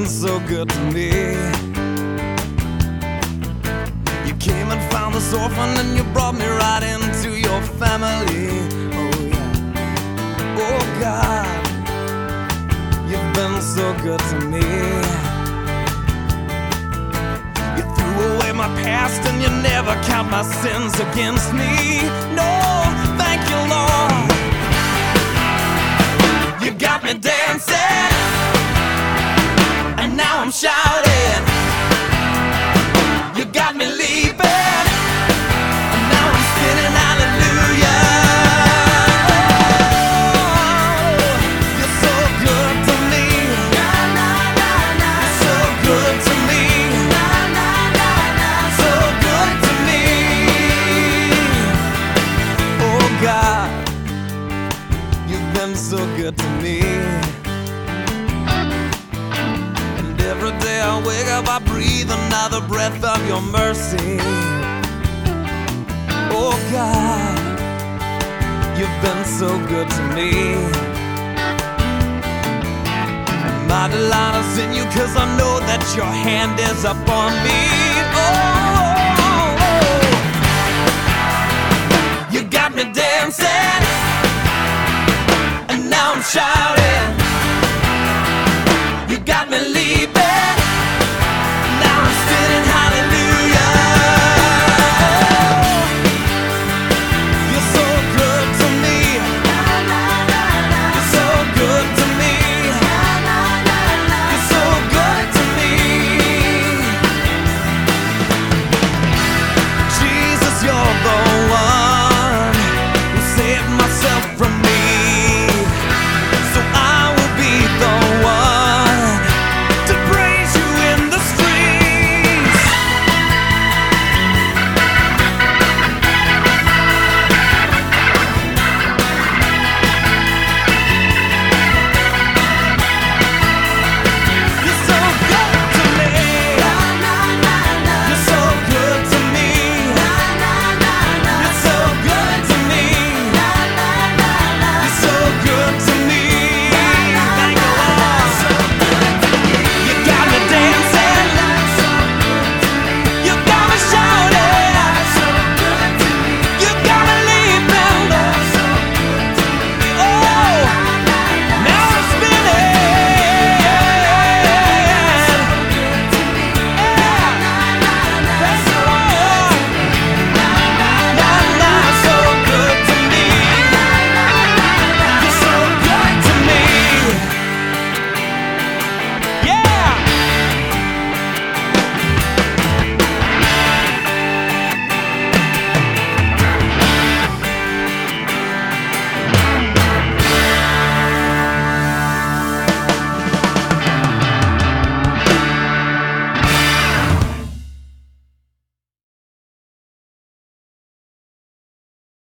so good to me. You came and found this orphan and you brought me right into your family. Oh yeah, oh God, you've been so good to me. You threw away my past and you never count my sins against me. No, thank you, Lord. You got me dancing, and now I'm shouting. You got me leaping, and now I'm spinning hallelujah. Oh, you're so good to me. You're so good to me. So good to me. Oh God, you've been so good to me. Every day I wake up, I breathe another breath of your mercy. Oh God, you've been so good to me. And my delight is in you, 'cause I know that your hand is upon me. Oh, you got me dancing, and now I'm shouting.